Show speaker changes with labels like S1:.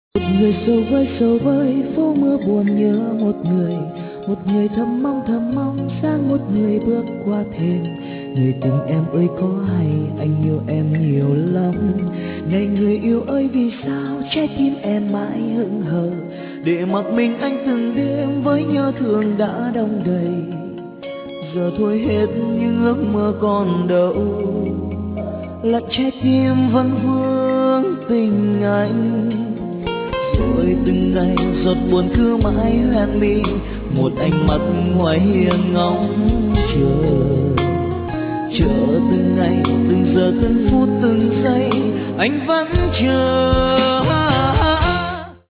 S1: Một người sầu vơi phố mưa buồn nhớ một người thầm mong sang một người bước qua thềm. Người tình em ơi có hay anh yêu em nhiều lắm. Này người yêu ơi vì sao trái tim em mãi hững hờ, để mặc mình anh từng đêm với nhớ thương đã đong đầy. Giờ thôi hết những ước mơ còn đâu, lặng trái tim vẫn vương tình anh. Rồi từng ngày giọt buồn cứ mãi hoen mi, một ánh mắt ngoài hiên ngóng chờ từng ngày từng giờ từng phút từng giây anh vẫn chờ.